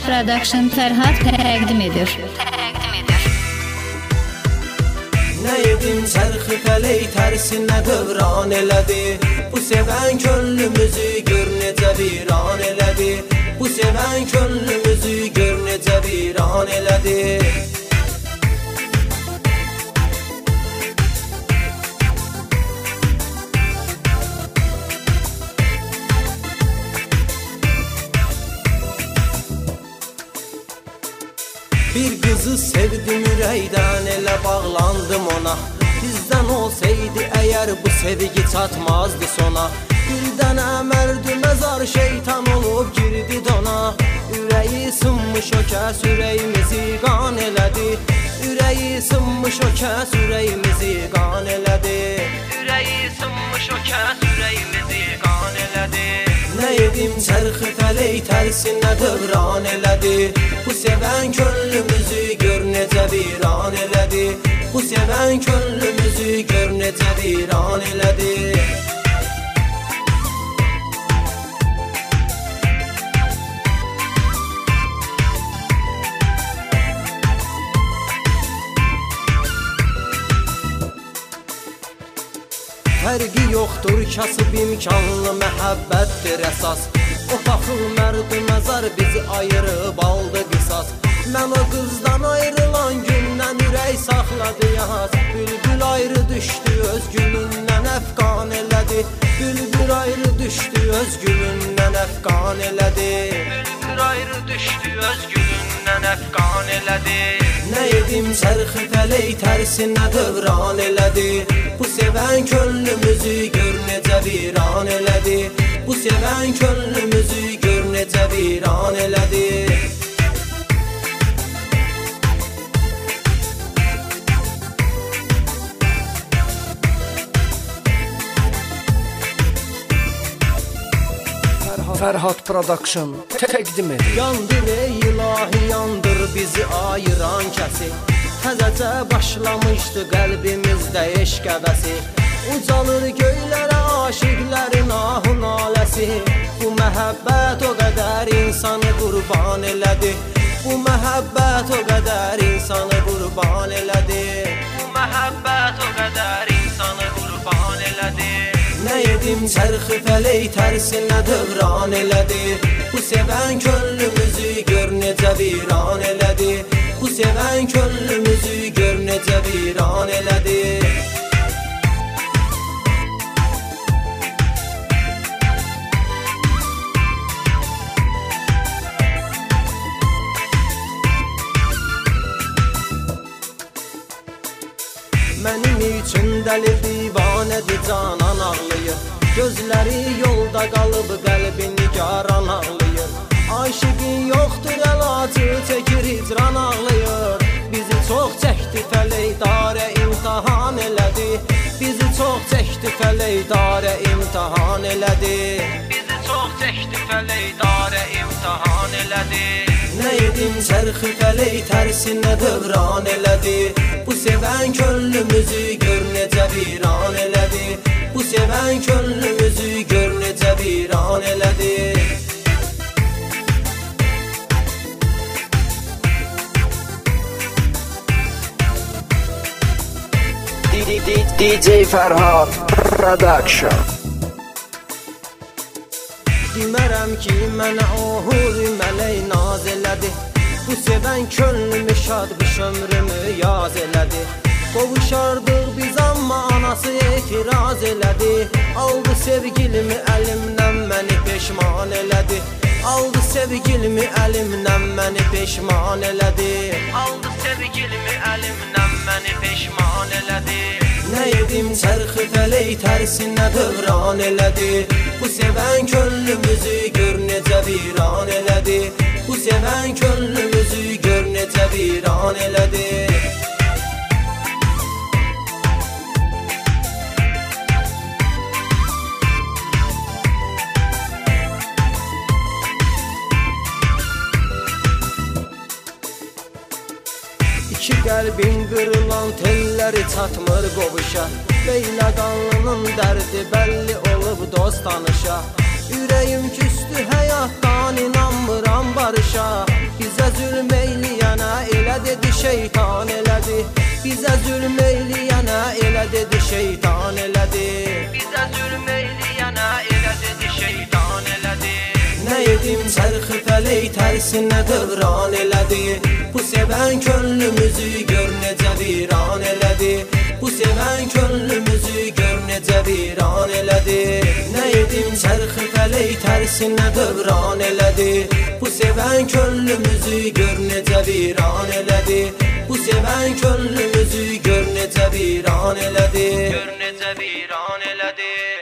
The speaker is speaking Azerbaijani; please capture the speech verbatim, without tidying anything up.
Production Fərhad təqdim edir. Nə edim çərxi fələk tərsinə dövran elədi. Bu sevən könlümüzü gör necə viran elədi. Bu sevən könlümüzü gör necə viran elədi. Bir kızı sevdim ürəkdən, elə bağlandım ona. Bizdən olsaydı əgər bu sevgi çatmazdı sona. Birdən əmərdi məzar şeytan olub girdi dona. Ürəyi sınmış o kəs ürəyimizi qan elədi. Ürəyi sınmış o kəs ürəyimizi qan elədi. Ürəyi sınmış o kəs ürəyimizi qan elədi. Nə edim çərxi fələk tərsinə dövran elədi. Bu sevən könlümüzü gör necə viran elədi. Bu sevən könlümüzü gör necə viran elədi. Fərqi yoxdur, kasıb imkanlı məhəbbətdir əsas. O paxıl mərdi məzar bizi ayırıb aldı qisas. Mən o qızdan ayrılan gündən ürək saxladı yaz. Bülbül ayrı düşdü öz gülündən əfqan elədi. Bülbül ayrı düşdü öz gülündən əfqan elədi. Bülbül ayrı düşdü öz gülündən əfqan elədi. Nə edim çərxi fələk tərsinə dövran elədi. Bu sevən könlümüzü gör necə viran elədi. Bu sevən könlümüzü gör necə viran elədi. Fərhad Production təqdim edir. Yandır ey ilahi, yandır bizi ayıran kəsi. Təzəcə başlamışdı qəlbimizdə eşq həvəsi. Ucalır göylərə aşiqlərin ahı naləsi. Bu məhəbbət o qədər insanı qurban elədi. Bu məhəbbət o qədər insanı qurban elədi. Bu məhəbbət o qədər insanı qurban elədi. Nə edim çərxi fələk tərsinə dövran elədi. Bu sevən könlümüzü gör necə viran elədi. Bu sevən könlümüzü gör necə viran elədi. Mənim üçün dəli divanədir canan ağlayır. Gözləri yolda qalıb qəlbi nigaran ağlayır. Aşıqin yoxdur əlacı çəkir hicran ağlayır. Bizi çox çəkdi fələk darə imtihan elədi. Bizi çox çəkdi fələk darə imtihan elədi. Bizi çox çəkdi fələk darə imtihan elədi. Nə edim çərxi fələk tərsinə dövran elədi. Bu sevən könlümüzü gör necə viran elədi. Bu sevən könlümüzü gör necə viran elədi. D J Fərhad Production. Demərəm ki mənə o huri mələk naz elədi. Bu sevən könlümü şad qış ömrümü yaz elədi. Qovuşardıq biz amma anası etiraz elədi. Aldı sevgilimi əlimdən məni peşman elədi. Aldı sevgilimi əlimdən məni peşman elədi. Aldı sevgilimi əlimdən məni peşman elədi. Nə edim çərxi fələk tərsinə dövran elədi. Bu sevən könlümüzü gör necə viran elədi. Bu sevən könlümüzü gör necə viran elədi. İki qəlbin qırılan telləri çatmır qovuşa. Leyla qanlının dərdi bəlli olub dost tanışa. Ürəyim küstü həyatdan, inanmıram barışa. Bizə zülm eyləyənə elə dedi şeytan elədi. Bizə zülm eyləyənə elə dedi şeytan elədi. Bizə zülm eyləyənə elə dedi şeytan elədi. Nə edim çərxi fələk tərsinə dövran elədi. Bu sevən könlümüzü gör necə viran elədi. Bu sevən könlümüzü gör necə viran elədi. Nə edim çərxi fələk tərsinə dövran elədi. Bu sevən könlümüzü gör necə viran elədi. Bu sevən könlümüzü gör necə viran elədi. Gör necə viran elədi.